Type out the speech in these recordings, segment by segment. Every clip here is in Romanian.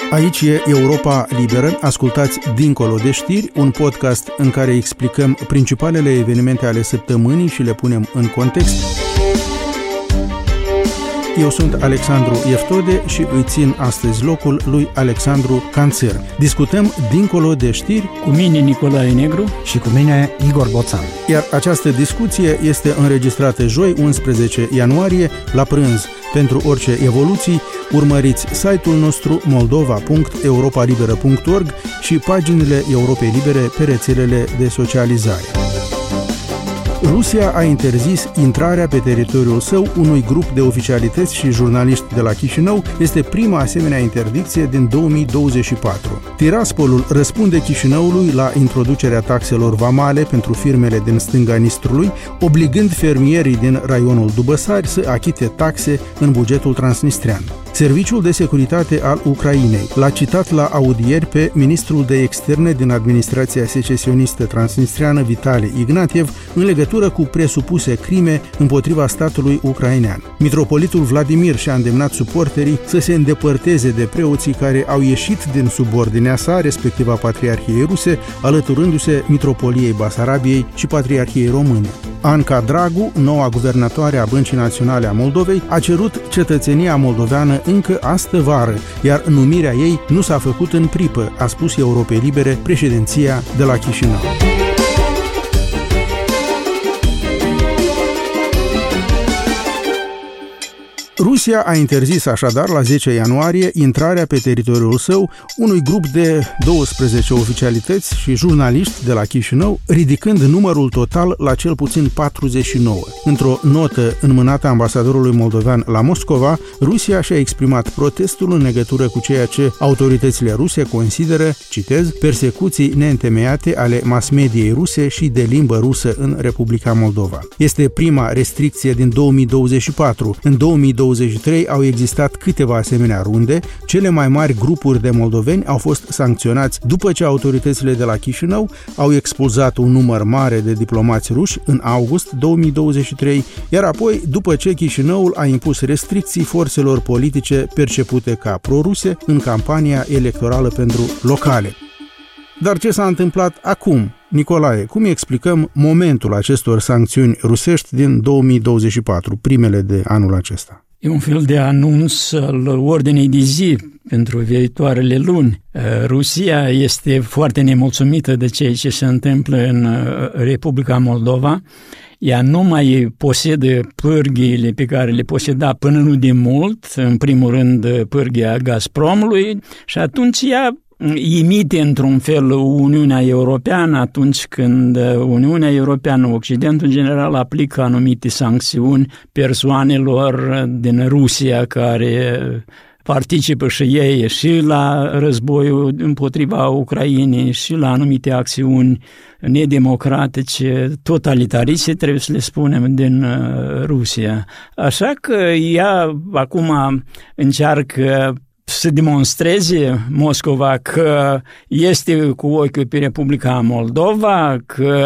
Aici e Europa Liberă, ascultați Dincolo de știri, un podcast în care explicăm principalele evenimente ale săptămânii și le punem în context. Eu sunt Alexandru Eftode și îi țin astăzi locul lui Alexandru Canțer. Discutăm Dincolo de știri cu mine Nicolae Negru și cu mine Igor Boțan. Iar această discuție este înregistrată joi 11 ianuarie la prânz. Pentru orice evoluții, urmăriți site-ul nostru moldova.europalibera.org și paginile Europei Libere pe rețelele de socializare. Rusia a interzis intrarea pe teritoriul său unui grup de oficialități și jurnaliști de la Chișinău. Este prima asemenea interdicție din 2024. Tiraspolul răspunde Chișinăului la introducerea taxelor vamale pentru firmele din stânga Nistrului, obligând fermierii din raionul Dubăsari să achite taxe în bugetul transnistrean. Serviciul de securitate al Ucrainei l-a citat la audieri pe ministrul de externe din administrația secesionistă transnistreană Vitali Ignatiev în legătură cu presupuse crime împotriva statului ucrainean. Mitropolitul Vladimir și-a îndemnat suporterii să se îndepărteze de preoții care au ieșit din subordinea sa, respectiv a Patriarhiei Ruse, alăturându-se Mitropoliei Basarabiei și Patriarhiei Române. Anca Dragu, noua guvernatoare a Băncii Naționale a Moldovei, a cerut cetățenia moldoveană încă astă vară, iar numirea ei nu s-a făcut în pripă, a spus Europei Libere președinția de la Chișinău. Rusia a interzis așadar la 10 ianuarie intrarea pe teritoriul său unui grup de 12 oficialități și jurnaliști de la Chișinău, ridicând numărul total la cel puțin 49. Într-o notă înmânată ambasadorului moldovean la Moscova, Rusia și-a exprimat protestul în legătură cu ceea ce autoritățile ruse consideră, citez, persecuții neîntemeiate ale mass-mediei ruse și de limbă rusă în Republica Moldova. Este prima restricție din 2024. În 2023 au existat câteva asemenea runde. Cele mai mari grupuri de moldoveni au fost sancționați după ce autoritățile de la Chișinău au expulzat un număr mare de diplomați ruși în august 2023, iar apoi după ce Chișinăul a impus restricții forțelor politice percepute ca proruse în campania electorală pentru locale. Dar ce s-a întâmplat acum? Nicolae, cum explicăm momentul acestor sancțiuni rusești din 2024, primele de anul acesta? E un fel de anunț al ordinei de zi pentru viitoarele luni. Rusia este foarte nemulțumită de ceea ce se întâmplă în Republica Moldova. Ea nu mai posedă pârghiile pe care le poseda până nu de mult, în primul rând pârghia Gazpromului, și atunci ea imite într-un fel Uniunea Europeană atunci când Uniunea Europeană, Occidentul în general, aplică anumite sancțiuni persoanelor din Rusia care participă și ei și la războiul împotriva Ucrainei și la anumite acțiuni nedemocratice, totalitariste, trebuie să le spunem, din Rusia. Așa că ea acum încearcă să demonstreze Moscova că este cu ochiul pe Republica Moldova, că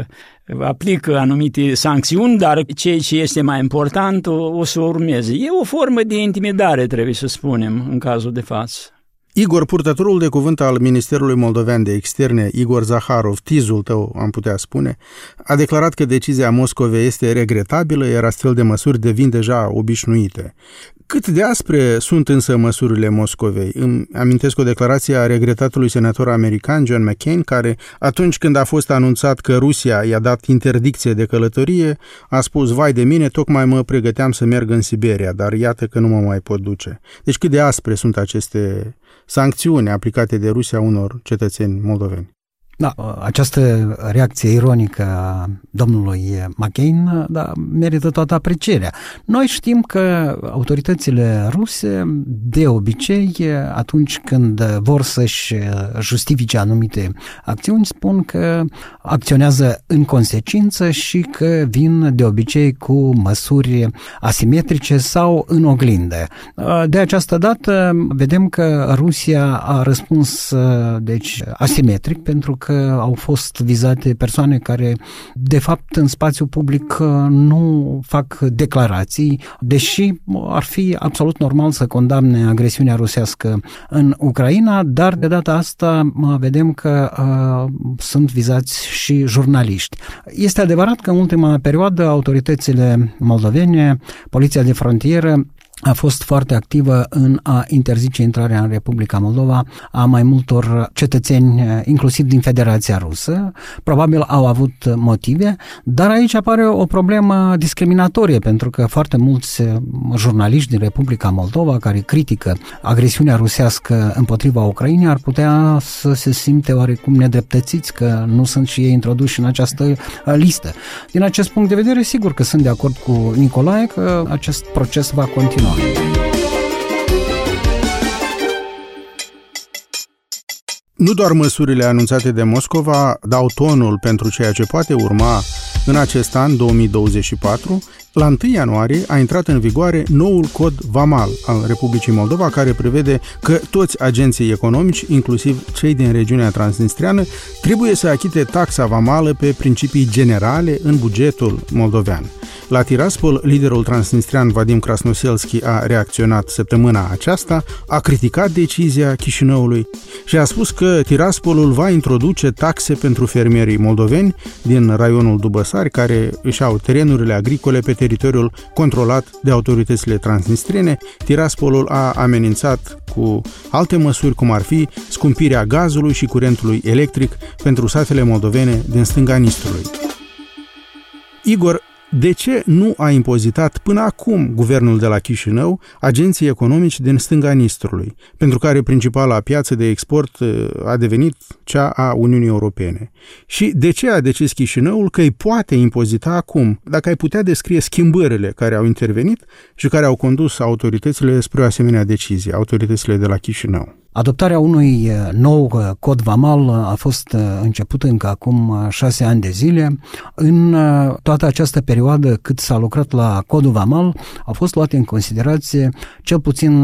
aplică anumite sancțiuni, dar ceea ce este mai important o să urmeze. E o formă de intimidare, trebuie să spunem, în cazul de față. Igor, purtătorul de cuvânt al Ministerului Moldovean de Externe, Igor Zaharov, tizul tău, am putea spune, a declarat că decizia Moscovei este regretabilă, iar astfel de măsuri devin deja obișnuite. Cât de aspre sunt însă măsurile Moscovei? Îmi amintesc o declarație a regretatului senator american John McCain, care, atunci când a fost anunțat că Rusia i-a dat interdicție de călătorie, a spus: vai de mine, tocmai mă pregăteam să merg în Siberia, dar iată că nu mă mai pot duce. Deci cât de aspre sunt aceste sancțiuni aplicate de Rusia unor cetățeni moldoveni? Da, această reacție ironică a domnului McCain merită toată aprecierea. Noi știm că autoritățile ruse, de obicei, atunci când vor să-și justifice anumite acțiuni, spun că acționează în consecință și că vin de obicei cu măsuri asimetrice sau în oglindă. De această dată vedem că Rusia a răspuns deci asimetric, pentru că că au fost vizate persoane care, de fapt, în spațiu public nu fac declarații, deși ar fi absolut normal să condamne agresiunea rusească în Ucraina, dar de data asta vedem că sunt vizați și jurnaliști. Este adevărat că în ultima perioadă autoritățile moldovene, Poliția de Frontieră, a fost foarte activă în a interzice intrarea în Republica Moldova a mai multor cetățeni, inclusiv din Federația Rusă. Probabil au avut motive, dar aici apare o problemă discriminatorie, pentru că foarte mulți jurnaliști din Republica Moldova care critică agresiunea rusească împotriva Ucrainei ar putea să se simte oarecum nedreptățiți că nu sunt și ei introduși în această listă. Din acest punct de vedere, sigur că sunt de acord cu Nicolae că acest proces va continua. Nu doar măsurile anunțate de Moscova dau tonul pentru ceea ce poate urma în acest an 2024, la 1 ianuarie a intrat în vigoare noul cod vamal al Republicii Moldova, care prevede că toți agenții economici, inclusiv cei din regiunea transnistreană, trebuie să achite taxa vamală pe principii generale în bugetul moldovean. La Tiraspol, liderul transnistrean Vadim Krasnoselski a reacționat săptămâna aceasta, a criticat decizia Chișinăului și a spus că Tiraspolul va introduce taxe pentru fermierii moldoveni din raionul Dubăsari, care își au terenurile agricole pe teritoriul controlat de autoritățile transnistrene. Tiraspolul a amenințat cu alte măsuri, cum ar fi scumpirea gazului și curentului electric pentru satele moldovene din stânga Nistrului. Igor, de ce nu a impozitat până acum guvernul de la Chișinău agenții economici din stânga Nistrului, pentru care principala piață de export a devenit cea a Uniunii Europene? Și de ce a decis Chișinăul că îi poate impozita acum? Dacă ai putea descrie schimbările care au intervenit și care au condus autoritățile spre o asemenea decizie, autoritățile de la Chișinău. Adoptarea unui nou cod vamal a fost începută încă acum 6 ani de zile. În toată această perioadă cât s-a lucrat la codul vamal, au fost luate în considerație cel puțin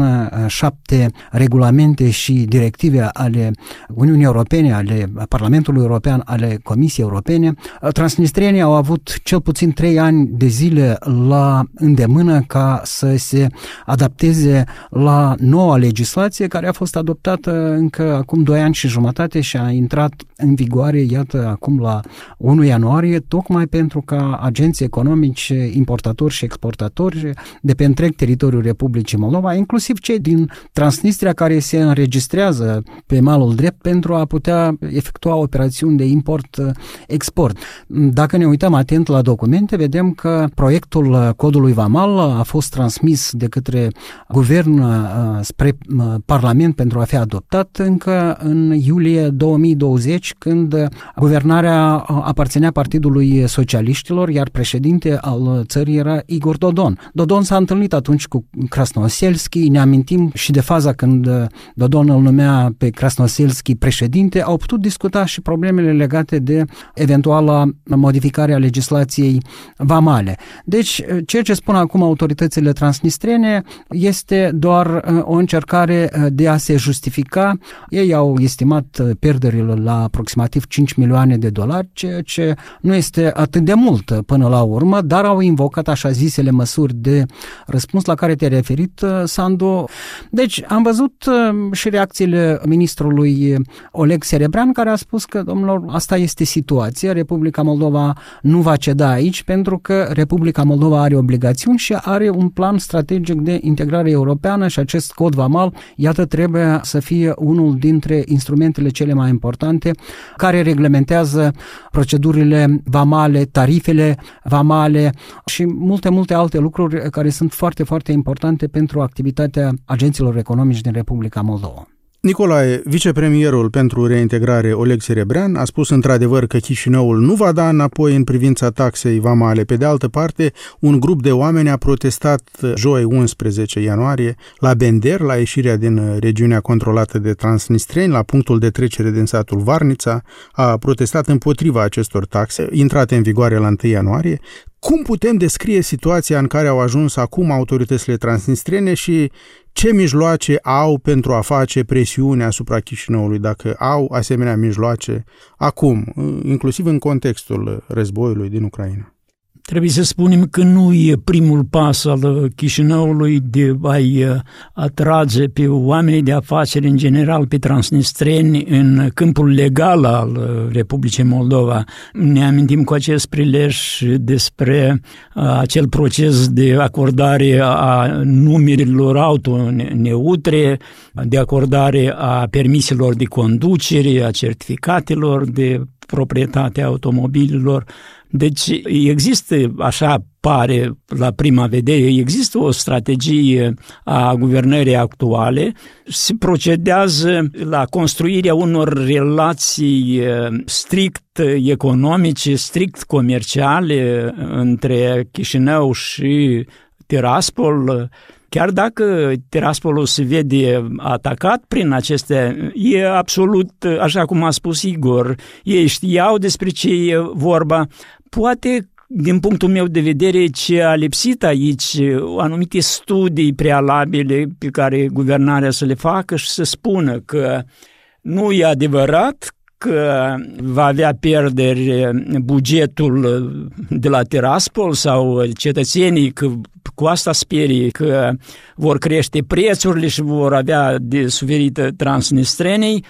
7 regulamente și directive ale Uniunii Europene, ale Parlamentului European, ale Comisiei Europene. Transnistrienii au avut cel puțin 3 ani de zile la îndemână ca să se adapteze la noua legislație care a fost adoptată încă acum 2 ani și jumătate și a intrat în vigoare, iată, acum la 1 ianuarie, tocmai pentru ca agenții economici, importatori și exportatori de pe întreg teritoriul Republicii Moldova, inclusiv cei din Transnistria care se înregistrează pe malul drept pentru a putea efectua operațiuni de import-export. Dacă ne uităm atent la documente, vedem că proiectul codului vamal a fost transmis de către guvern spre Parlament pentru a fi adoptat încă în iulie 2020, când guvernarea aparținea Partidului Socialiștilor, iar președinte al țării era Igor Dodon. Dodon s-a întâlnit atunci cu Krasnoselski, ne amintim și de faza când Dodon îl numea pe Krasnoselski președinte, au putut discuta și problemele legate de eventuala modificare a legislației vamale. Deci, ceea ce spun acum autoritățile transnistrene este doar o încercare de a se justifica. Ei au estimat pierderile la aproximativ 5 milioane de dolari, ceea ce nu este atât de mult până la urmă, dar au invocat așa zisele măsuri de răspuns la care te-ai referit, Sandu. Deci am văzut și reacțiile ministrului Oleg Serebrean, care a spus că, domnilor, asta este situația, Republica Moldova nu va ceda aici pentru că Republica Moldova are obligațiuni și are un plan strategic de integrare europeană și acest cod vamal, iată, trebuie să fie unul dintre instrumentele cele mai importante care reglementează procedurile vamale, tarifele vamale și multe alte lucruri care sunt foarte, foarte importante pentru activitatea agenților economici din Republica Moldova. Nicolae, vicepremierul pentru reintegrare Oleg Serebrean a spus într-adevăr că Chișinăul nu va da înapoi în privința taxei vamale. Pe de altă parte, un grup de oameni a protestat joi 11 ianuarie la Bender, la ieșirea din regiunea controlată de transnistreni, la punctul de trecere din satul Varnița, a protestat împotriva acestor taxe, intrate în vigoare la 1 ianuarie. Cum putem descrie situația în care au ajuns acum autoritățile transnistrene și Ce mijloace au pentru a face presiune asupra Chișinăului, dacă au asemenea mijloace acum, inclusiv în contextul războiului din Ucraina? Trebuie să spunem că nu e primul pas al Chișinăului de a-i atrage pe oamenii de afaceri în general, pe transnistreni, în câmpul legal al Republicii Moldova. Ne amintim cu acest prilej despre acel proces de acordare a numerelor auto neutre, de acordare a permiselor de conducere, a certificatelor de proprietate a automobililor. Deci există, așa pare la prima vedere, există o strategie a guvernării actuale, se procedează la construirea unor relații strict economice, strict comerciale între Chișinău și Tiraspol. Chiar dacă Tiraspolul se vede atacat prin acestea, e absolut, așa cum a spus Igor, ei știau despre ce e vorba. Poate, din punctul meu de vedere, ce a lipsit aici, anumite studii prealabile pe care guvernarea să le facă și să spună că nu e adevărat că va avea pierderi bugetul de la Tiraspol sau cetățenii, că cu asta sperie că vor crește prețurile și vor avea de suferit transnistrenii.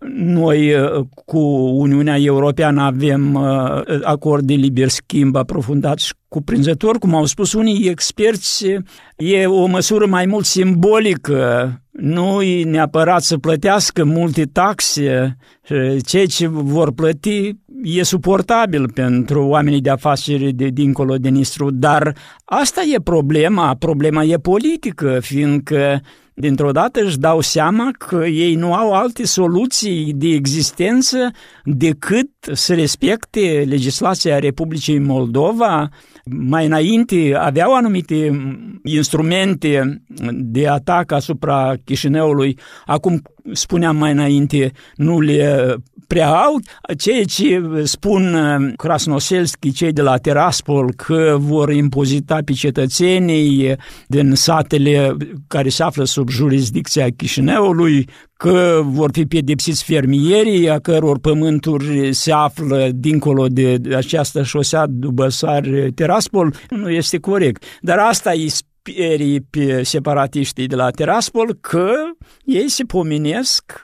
Noi cu Uniunea Europeană avem acord de liber schimb aprofundat și cuprinzător, cum au spus unii experți, e o măsură mai mult simbolică, nu e neapărat să plătească multe taxe, ceea ce vor plăti e suportabil pentru oamenii de afaceri de dincolo de Nistru, dar asta e problema e politică, fiindcă dintr-o dată își dau seama că ei nu au alte soluții de existență decât să respecte legislația Republicii Moldova. Mai înainte aveau anumite instrumente de atac asupra Chișinăului, acum, spuneam mai înainte, nu le prea au. Ceea ce spun Krasnoselski, cei de la Tiraspol, că vor impozita pe cetățenii din satele care se află sub jurisdicția Chișinăului, că vor fi pedepsiți fermierii, a căror pământuri se află dincolo de această șosea Dubăsari-Tiraspol, nu este corect. Dar asta îi sperii pe separatiștii de la Tiraspol, că ei se pomenesc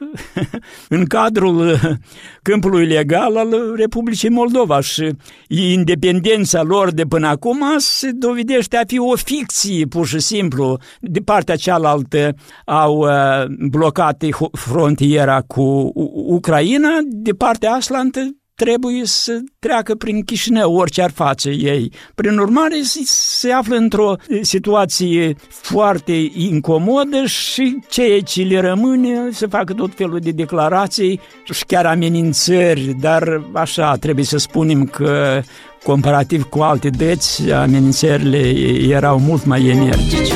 în cadrul câmpului legal al Republicii Moldova și independența lor de până acum se dovedește a fi o ficție, pur și simplu. De partea cealaltă au blocat frontiera cu Ucraina, de partea aslantă trebuie să treacă prin Chișinău, orice ar face ei. Prin urmare, se află într-o situație foarte incomodă și ceea ce le rămâne să facă tot felul de declarații și chiar amenințări, dar așa trebuie să spunem că comparativ cu alte dăți, amenințările erau mult mai energice.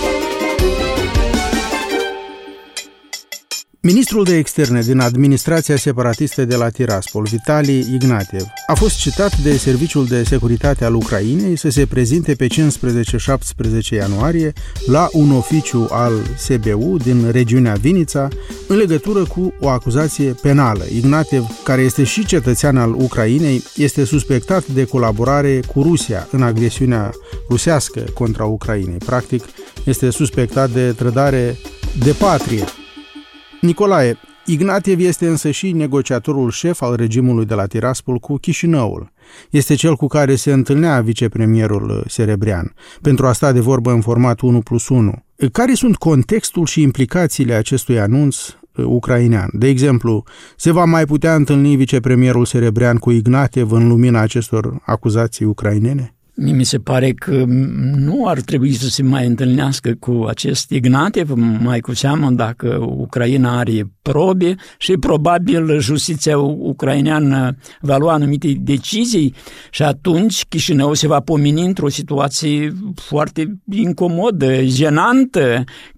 Ministrul de externe din administrația separatistă de la Tiraspol, Vitali Ignatiev, a fost citat de Serviciul de Securitate al Ucrainei să se prezinte pe 15-17 ianuarie la un oficiu al SBU din regiunea Vinița în legătură cu o acuzație penală. Ignatiev, care este și cetățean al Ucrainei, este suspectat de colaborare cu Rusia în agresiunea rusească contra Ucrainei. Practic, este suspectat de trădare de patrie. Nicolae, Ignatiev este însă și negociatorul șef al regimului de la Tiraspol cu Chișinăul. Este cel cu care se întâlnea vicepremierul Serebrean pentru a sta de vorbă în format 1+1. Care sunt contextul și implicațiile acestui anunț ucrainean? De exemplu, se va mai putea întâlni vicepremierul Serebrean cu Ignatiev în lumina acestor acuzații ucrainene? Mi se pare că nu ar trebui să se mai întâlnească cu acest Ignatiev, mai cu seamă dacă Ucraina are probe și probabil justiția ucraineană va lua anumite decizii și atunci Chișinău se va pomeni într-o situație foarte incomodă, jenantă,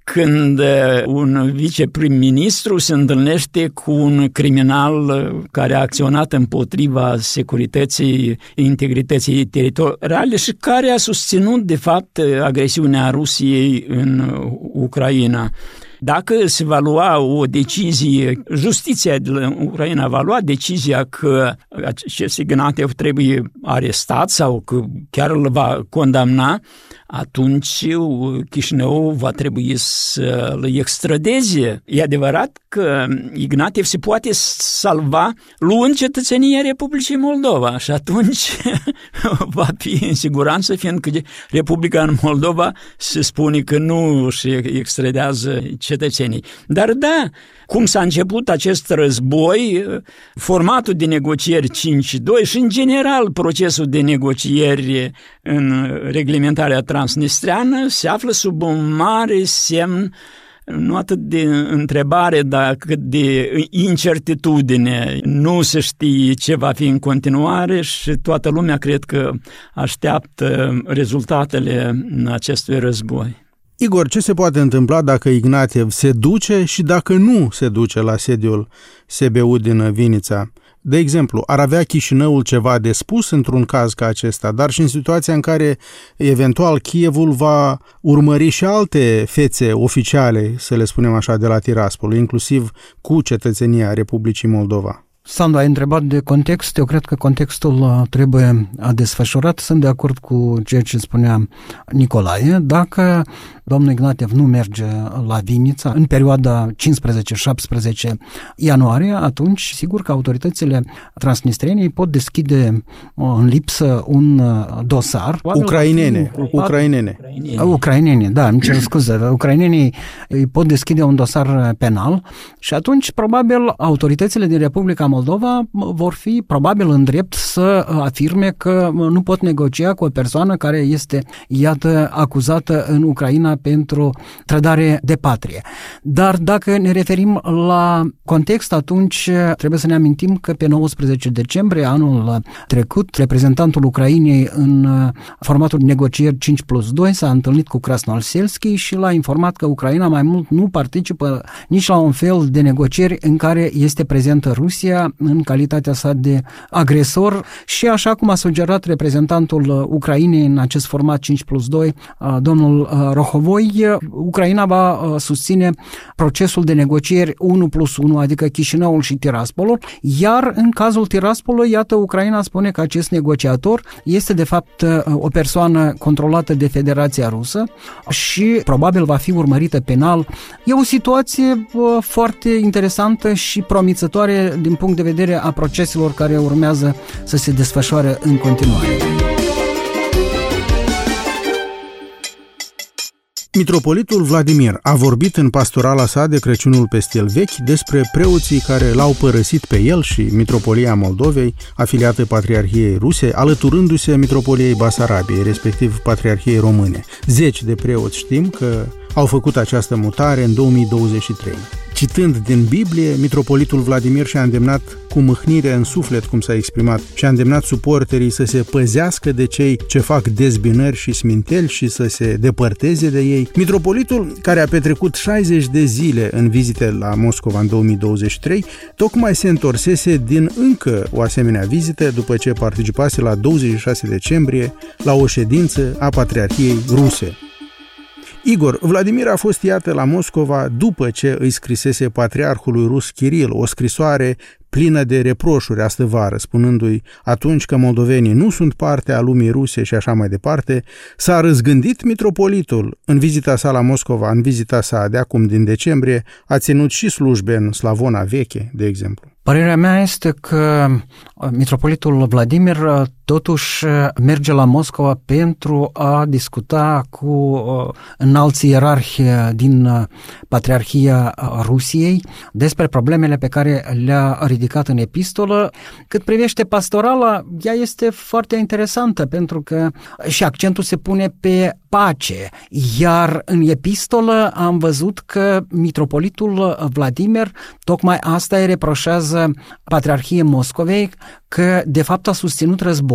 când un viceprim-ministru se întâlnește cu un criminal care a acționat împotriva securității, integrității teritoriale și care a susținut, de fapt, agresiunea Rusiei în Ucraina. Dacă se va lua o decizie, justiția din Ucraina va lua decizia că acest Ignatiev trebuie arestat sau că chiar îl va condamna, atunci Chișinău va trebui să îl extradeze. E adevărat că Ignatiev se poate salva luând cetățenia Republicii Moldova și atunci va fi în siguranță, fiindcă Republica în Moldova se spune că nu își extradează cetățenii. Dar da, cum s-a început acest război, formatul de negocieri 5-2 și în general procesul de negocieri în reglementarea transnistreană se află sub un mare semn, nu atât de întrebare, dar cât de incertitudine. Nu se știe ce va fi în continuare și toată lumea cred că așteaptă rezultatele acestui război. Igor, ce se poate întâmpla dacă Ignatiev se duce și dacă nu se duce la sediul SBU din Vinița? De exemplu, ar avea Chișinăul ceva de spus într-un caz ca acesta, dar și în situația în care eventual Kievul va urmări și alte fețe oficiale, să le spunem așa, de la Tiraspol, inclusiv cu cetățenia Republicii Moldova. Sandu, ai întrebat de context. Eu cred că contextul trebuie desfășurat. Sunt de acord cu ceea ce spunea Nicolae. Dacă domnul Ignatiev nu merge la Vinița în perioada 15-17 ianuarie, atunci sigur că autoritățile transnistrene pot deschide în lipsă un dosar. Ucrainene, da, îmi cer scuze. Ucrainenii îi pot deschide un dosar penal și atunci probabil autoritățile din Republica Moldova vor fi probabil în drept să afirme că nu pot negocia cu o persoană care este, iată, acuzată în Ucraina pentru trădare de patrie. Dar dacă ne referim la context, atunci trebuie să ne amintim că pe 19 decembrie anul trecut, reprezentantul Ucrainei în formatul negocieri 5+2 s-a întâlnit cu Krasnodębski și l-a informat că Ucraina mai mult nu participă nici la un fel de negocieri în care este prezentă Rusia în calitatea sa de agresor și așa cum a sugerat reprezentantul Ucrainei în acest format 5+2, domnul Rohovoi, Ucraina va susține procesul de negocieri 1+1, adică Chișinăul și Tiraspolul, iar în cazul Tiraspolului, iată, Ucraina spune că acest negociator este de fapt o persoană controlată de Federația Rusă și probabil va fi urmărită penal. E o situație foarte interesantă și promițătoare din punct de vedere a proceselor care urmează să se desfășoare în continuare. Mitropolitul Vladimir a vorbit în pastorala sa de Crăciunul pe stil vechi despre preoții care l-au părăsit pe el și Mitropolia Moldovei, afiliată Patriarhiei Ruse, alăturându-se Mitropoliei Basarabiei, respectiv Patriarhiei Române. 10 de preoți știm că au făcut această mutare în 2023. Citând din Biblie, mitropolitul Vladimir și-a îndemnat cu mâhnire în suflet, cum s-a exprimat, și-a îndemnat suporterii să se păzească de cei ce fac dezbinări și sminteli și să se depărteze de ei. Mitropolitul, care a petrecut 60 de zile în vizite la Moscova în 2023, tocmai se întorsese din încă o asemenea vizită după ce participase la 26 decembrie la o ședință a Patriarhiei Ruse. Igor, Vladimir a fost, iată, la Moscova după ce îi scrisese patriarhului rus Kiril o scrisoare plină de reproșuri astăvară, spunându-i atunci că moldovenii nu sunt parte a lumii ruse și așa mai departe. S-a răzgândit mitropolitul în vizita sa la Moscova, în vizita sa de acum din decembrie, a ținut și slujbe în Slavona Veche, de exemplu. Părerea mea este că mitropolitul Vladimir totuși merge la Moscova pentru a discuta cu înalți ierarhi din Patriarhia Rusiei despre problemele pe care le-a ridicat în epistolă. Cât privește pastorala, ea este foarte interesantă pentru că și accentul se pune pe pace, iar în epistolă am văzut că mitropolitul Vladimir tocmai asta îi reproșează Patriarhiei Moscovei, că de fapt a susținut război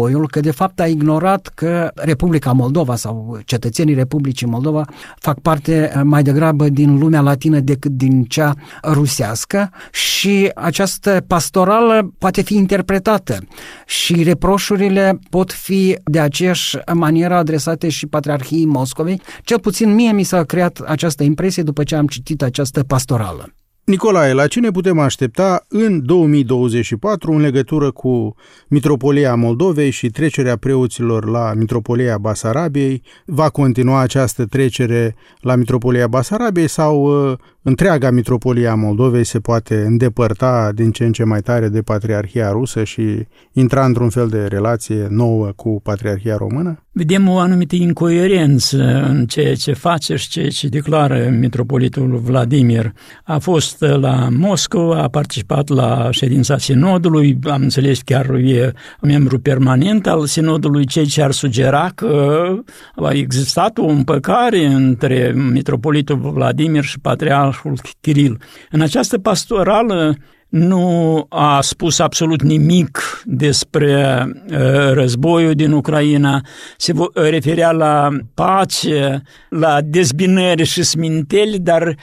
războiul, că de fapt a ignorat că Republica Moldova sau cetățenii Republicii Moldova fac parte mai degrabă din lumea latină decât din cea rusească și această pastorală poate fi interpretată și reproșurile pot fi de aceeași manieră adresate și Patriarhiei Moscovei. Cel puțin mie mi s-a creat această impresie după ce am citit această pastorală. Nicolae, la ce ne putem aștepta în 2024 în legătură cu Mitropolia Moldovei și trecerea preoților la Mitropolia Basarabiei? Va continua această trecere la Mitropolia Basarabiei sau întreaga Mitropolia Moldovei se poate îndepărta din ce în ce mai tare de Patriarhia Rusă și intra într-un fel de relație nouă cu Patriarhia Română? Vedem o anumită incoerență în ceea ce face și ceea ce declară mitropolitul Vladimir. A fost la Moscova, a participat la ședința sinodului, am înțeles chiar e membru permanent al sinodului, ceea ce ar sugera că a existat o împăcare între mitropolitul Vladimir și patriarhul Kiril. În această pastorală nu a spus absolut nimic despre războiul din Ucraina, se referea la pace, la dezbinări și sminteli, dar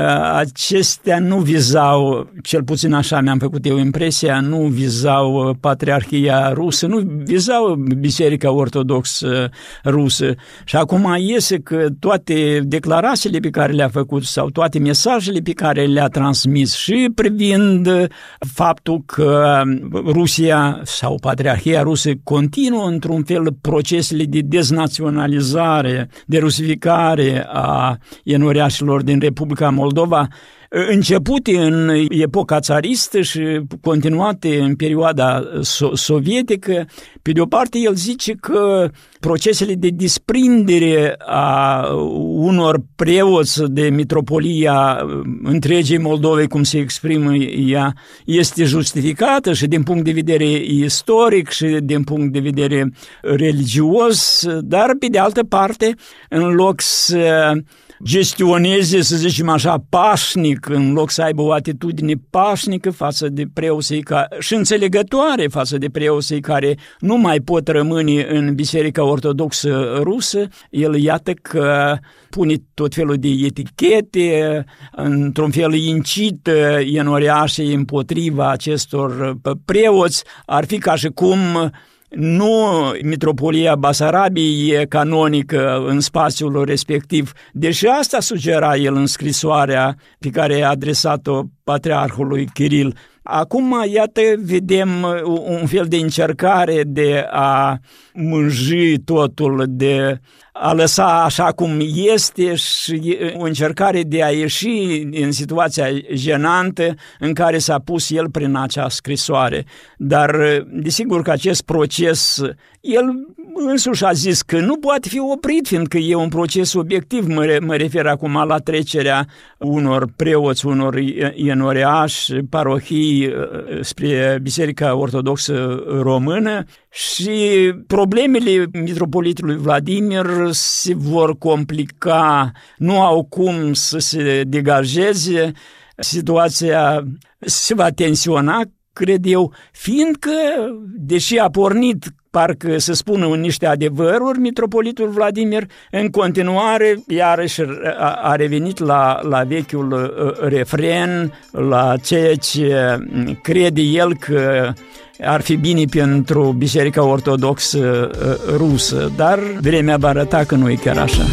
acestea nu vizau, cel puțin așa mi-am făcut eu impresia, nu vizau Patriarhia Rusă, nu vizau Biserica Ortodoxă Rusă. Și acum iese că toate declarațiile pe care le-a făcut sau toate mesajele pe care le-a transmis și privind faptul că Rusia sau Patriarhia Rusă continuă într-un fel procesele de deznaționalizare, de rusificare a enoriașilor din Republica Moldova, începute în epoca țaristă și continuate în perioada sovietică. Pe de o parte, el zice că procesele de desprindere a unor preoți de mitropolia întregii Moldovei, cum se exprimă ea, este justificată și din punct de vedere istoric și din punct de vedere religios, dar pe de altă parte, în loc să gestioneze, să zicem așa, pașnic, în loc să aibă o atitudine pașnică față de preoții și înțelegătoare față de preoții care nu mai pot rămâne în Biserica Ortodoxă Rusă, el iată că pune tot felul de etichete, într-un fel incită enoriașii împotriva acestor preoți, ar fi ca și cum nu Mitropolia Basarabiei e canonică în spațiul respectiv, deși asta sugera el în scrisoarea pe care a adresat-o patriarhului Kiril. Acum, iată, vedem un fel de încercare de a mânji totul, de a lăsa așa cum este și o încercare de a ieși în situația jenantă în care s-a pus el prin acea scrisoare. Dar, desigur că acest proces, el însuși a zis că nu poate fi oprit, fiindcă e un proces obiectiv. Mă refer acum la trecerea unor preoți, unor enoriași, parohii spre Biserica Ortodoxă Română și problemele mitropolitului Vladimir se vor complica, nu au cum să se degajeze, situația se va tensiona, cred eu, fiindcă, deși a pornit parcă să spună niște adevăruri, mitropolitul Vladimir, în continuare, iarăși a revenit la vechiul refren, la ceea ce crede el că ar fi bine pentru Biserica Ortodoxă Rusă, dar vremea va arăta că nu e chiar așa.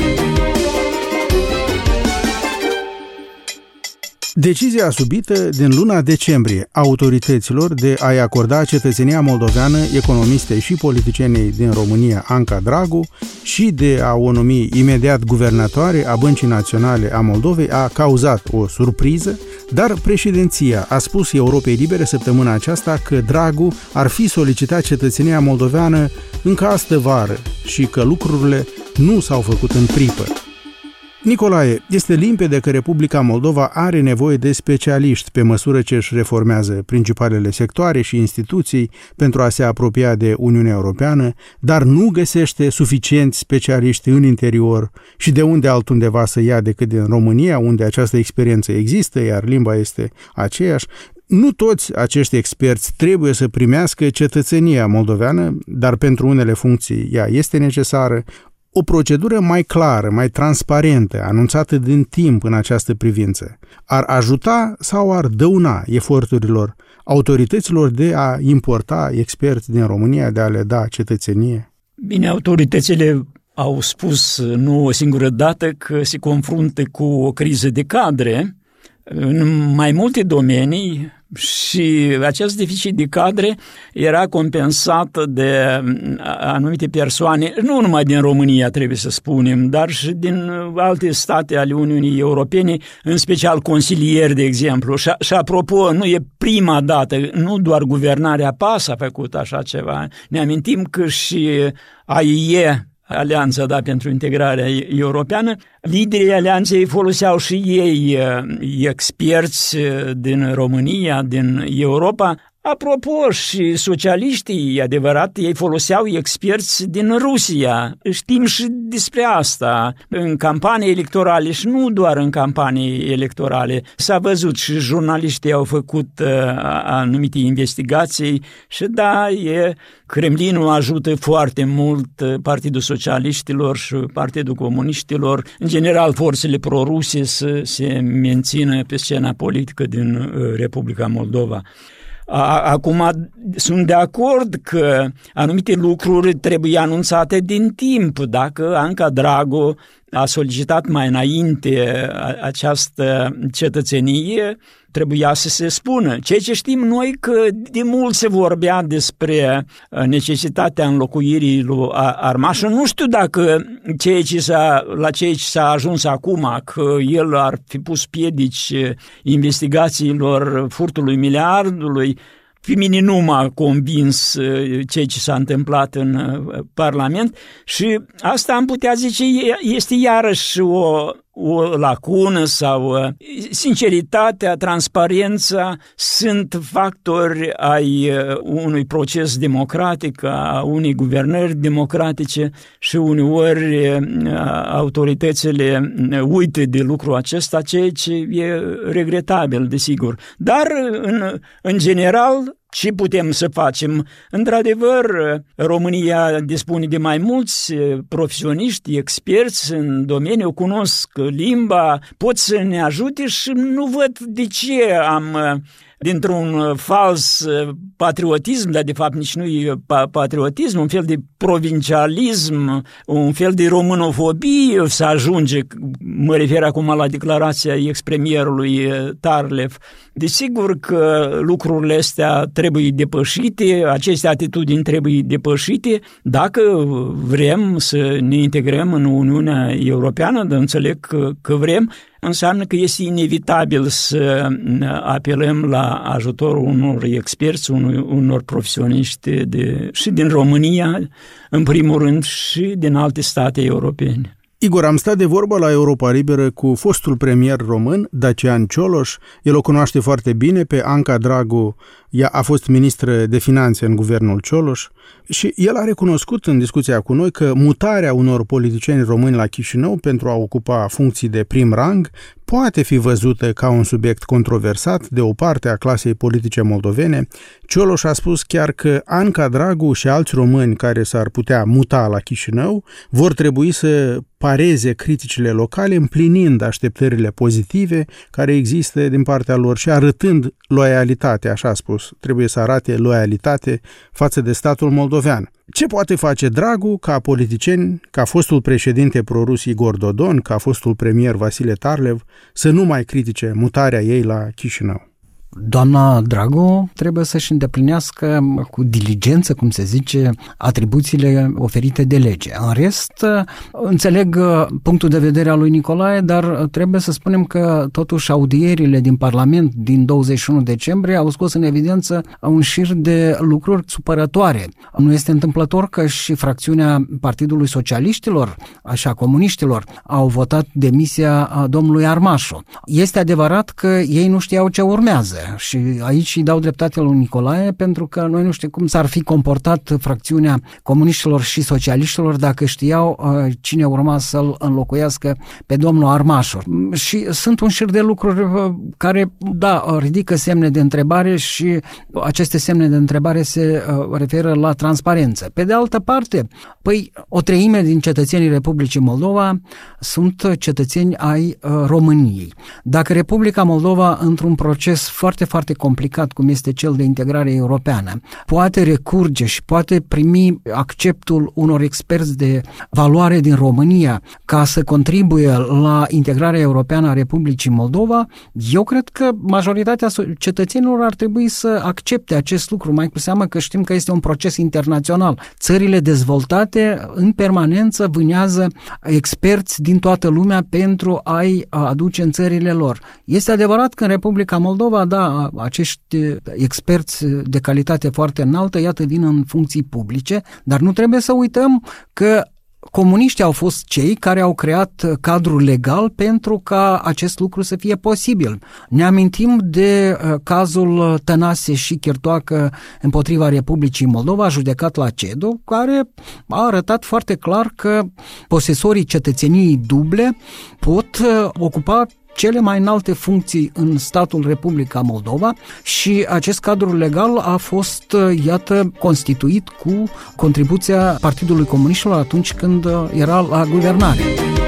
Decizia subită din luna decembrie a autorităților de a-i acorda cetățenia moldoveană economistei și politicienei din România, Anca Dragu, și de a o numi imediat guvernatoare a Băncii Naționale a Moldovei a cauzat o surpriză, dar președinția a spus Europei Libere săptămâna aceasta că Dragu ar fi solicitat cetățenia moldoveană încă astă vară și că lucrurile nu s-au făcut în pripă. Nicolae, este limpede că Republica Moldova are nevoie de specialiști pe măsură ce își reformează principalele sectoare și instituții pentru a se apropia de Uniunea Europeană, dar nu găsește suficienți specialiști în interior și de unde altundeva să ia decât din România, unde această experiență există, iar limba este aceeași. Nu toți acești experți trebuie să primească cetățenia moldoveană, dar pentru unele funcții ea este necesară. O procedură mai clară, mai transparentă, anunțată din timp în această privință, ar ajuta sau ar dăuna eforturilor autorităților de a importa experți din România, de a le da cetățenie? Bine, autoritățile au spus nu o singură dată că se confruntă cu o criză de cadre în mai multe domenii și acest deficit de cadre era compensat de anumite persoane, nu numai din România, trebuie să spunem, dar și din alte state ale Uniunii Europene, în special consilieri, de exemplu. Și apropo, nu e prima dată, nu doar guvernarea PAS a făcut așa ceva. Ne amintim că și AIE, Alianța pentru integrarea europeană, liderii alianței foloseau și ei experți din România, din Europa. Apropo, și socialiștii, e adevărat, ei foloseau experți din Rusia. Știm și despre asta în campanii electorale și nu doar în campanii electorale. S-a văzut și jurnaliștii au făcut anumite investigații și da, Kremlinul ajută foarte mult Partidul Socialiștilor și Partidul Comuniștilor, în general forțele proruse să se mențină pe scena politică din Republica Moldova. Acum sunt de acord că anumite lucruri trebuie anunțate din timp. Dacă Anca Drago a solicitat mai înainte această cetățenie, trebuia să se spună. Ceea ce știm noi că de mult se vorbea despre necesitatea înlocuirii lui Armaș. Nu știu dacă la ceea ce s-a ajuns acum, că el ar fi pus piedici investigațiilor furtului miliardului. Pe mine nu m-a convins ceea ce s-a întâmplat în Parlament și asta am putea zice este iarăși o lacună sau sinceritatea, transparența sunt factori ai unui proces democratic, a unei guvernări democratice și uneori autoritățile uită de lucrul acesta, ceea ce e regretabil, desigur. Dar, în general, ce putem să facem? Într-adevăr, România dispune de mai mulți profesioniști, experți în domeniu, cunosc limba, pot să ne ajute și nu văd de ce am dintr-un fals patriotism, dar de fapt nici nu e patriotism, un fel de provincialism, un fel de românofobie să ajunge, mă refer acum la declarația ex-premierului Tarlev. Desigur că lucrurile astea trebuie depășite, aceste atitudini trebuie depășite dacă vrem să ne integrăm în Uniunea Europeană, dar înțeleg că vrem, înseamnă că este inevitabil să apelăm la ajutorul unor experți, unor profesioniști și din România, în primul rând, și din alte state europene. Igor, am stat de vorbă la Europa Liberă cu fostul premier român, Dacian Cioloș. El o cunoaște foarte bine pe Anca Drago. Ea a fost ministră de finanțe în guvernul Cioloș și el a recunoscut în discuția cu noi că mutarea unor politicieni români la Chișinău pentru a ocupa funcții de prim rang poate fi văzută ca un subiect controversat de o parte a clasei politice moldovene. Cioloș a spus chiar că Anca Drago și alți români care s-ar putea muta la Chișinău vor trebui să pareze criticile locale, împlinind așteptările pozitive care există din partea lor și arătând loialitate, așa a spus. Trebuie să arate loialitate față de statul moldovean. Ce poate face Drago ca politicieni, ca fostul președinte prorus Igor Dodon, ca fostul premier Vasile Tarlev, să nu mai critique mutarea ei la Chișinău? Doamna Drago trebuie să-și îndeplinească cu diligență, cum se zice, atribuțiile oferite de lege. În rest, înțeleg punctul de vedere al lui Nicolae, dar trebuie să spunem că totuși audierile din Parlament din 21 decembrie au scos în evidență un șir de lucruri supărătoare. Nu este întâmplător că și fracțiunea Partidului Socialiștilor, așa comuniștilor, au votat demisia domnului Armașu. Este adevărat că ei nu știau ce urmează. Și aici îi dau dreptate lui Nicolae, pentru că noi nu știm cum s-ar fi comportat fracțiunea comuniștilor și socialiștilor dacă știau cine urma să-l înlocuiască pe domnul Armașor. Și sunt un șir de lucruri care, da, ridică semne de întrebare și aceste semne de întrebare se referă la transparență. Pe de altă parte, o treime din cetățenii Republicii Moldova sunt cetățeni ai României. Dacă Republica Moldova, într-un proces foarte, foarte complicat, cum este cel de integrare europeană, poate recurge și poate primi acceptul unor experți de valoare din România ca să contribuie la integrarea europeană a Republicii Moldova, eu cred că majoritatea cetățenilor ar trebui să accepte acest lucru, mai cu seamă că știm că este un proces internațional. Țările dezvoltate în permanență vânează experți din toată lumea pentru a-i aduce în țările lor. Este adevărat că în Republica Moldova, da, acești experți de calitate foarte înaltă, iată, vin în funcții publice, dar nu trebuie să uităm că comuniștii au fost cei care au creat cadrul legal pentru ca acest lucru să fie posibil. Ne amintim de cazul Tănase și Chirtoacă împotriva Republicii Moldova, judecat la CEDO, care a arătat foarte clar că posesorii cetățeniei duble pot ocupa cele mai înalte funcții în statul Republica Moldova și acest cadru legal a fost, iată, constituit cu contribuția Partidului Comuniștilor atunci când era la guvernare.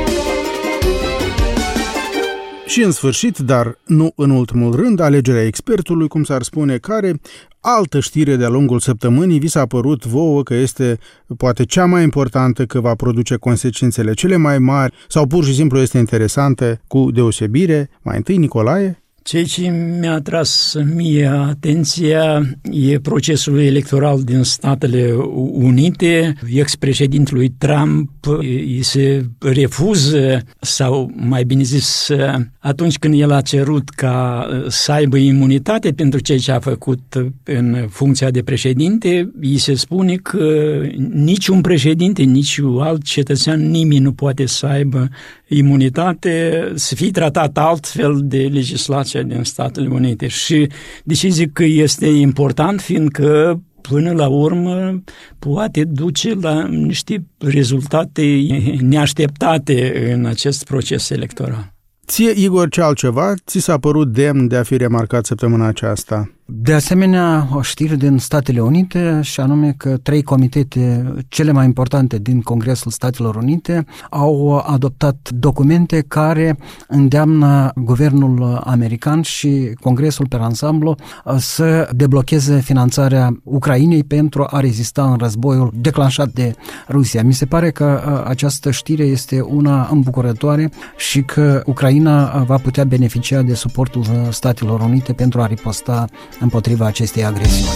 Și în sfârșit, dar nu în ultimul rând, alegerea expertului, cum s-ar spune, care altă știre de-a lungul săptămânii vi s-a părut vouă că este poate cea mai importantă, că va produce consecințele cele mai mari sau pur și simplu este interesantă cu deosebire? Mai întâi, Nicolae? Ceea ce mi-a atras mie atenția e procesul electoral din Statele Unite. Ex-președintelui Trump îi se refuză, sau mai bine zis, atunci când el a cerut ca să aibă imunitate pentru ceea ce a făcut în funcția de președinte, îi se spune că niciun președinte, nici alt cetățean, nimeni nu poate să aibă imunitate, să fie tratat altfel de legislație din Statele Unite. Și de ce zic că este important? Fiindcă până la urmă poate duce la niște rezultate neașteptate în acest proces electoral. Ție, Igor, ce altceva ți s-a părut demn de a fi remarcat săptămâna aceasta? De asemenea, o știre din Statele Unite, și anume că 3 comitete cele mai importante din Congresul Statelor Unite au adoptat documente care îndeamnă guvernul american și Congresul per ansamblu să deblocheze finanțarea Ucrainei pentru a rezista în războiul declanșat de Rusia. Mi se pare că această știre este una îmbucurătoare și că Ucraina va putea beneficia de suportul Statelor Unite pentru a riposta împotriva acestei agresiuni.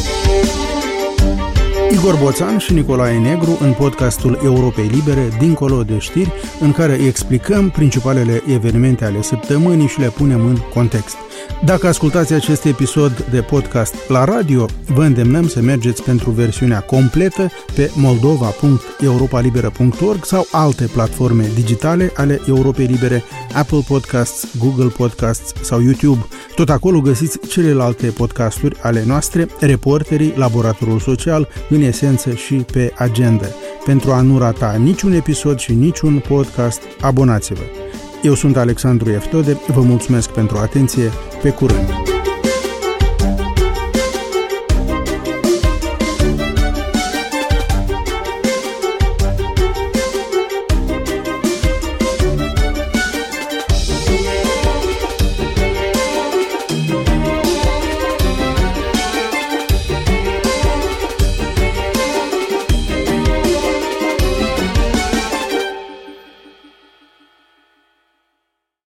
Igor Boțan și Nicolae Negru în podcastul Europei Libere, Dincolo de știri, în care explicăm principalele evenimente ale săptămânii și le punem în context. Dacă ascultați acest episod de podcast la radio, vă îndemnăm să mergeți pentru versiunea completă pe moldova.europalibera.org sau alte platforme digitale ale Europei Libere, Apple Podcasts, Google Podcasts sau YouTube. Tot acolo găsiți celelalte podcasturi ale noastre, Reporterii, Laboratorul Social, în esență și pe agenda. Pentru a nu rata niciun episod și niciun podcast, abonați-vă! Eu sunt Alexandru Eftode, vă mulțumesc pentru atenție, pe curând!